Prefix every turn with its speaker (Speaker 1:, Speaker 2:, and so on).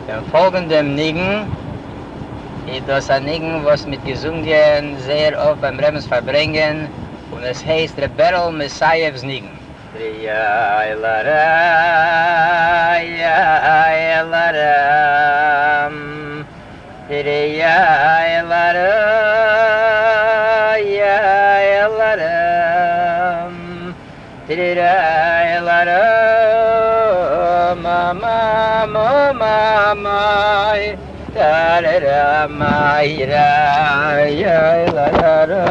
Speaker 1: Im folgenden Nigen, das ein Nigen, was mit gesungen sehr oft beim Rebens verbringen, und es heißt Rebel Messiahs Nigen. Ja, lara, ja, lara, ya, lara, ya, lara, ya, lara, mama, mama, da da da, ma, ya, ya, lara.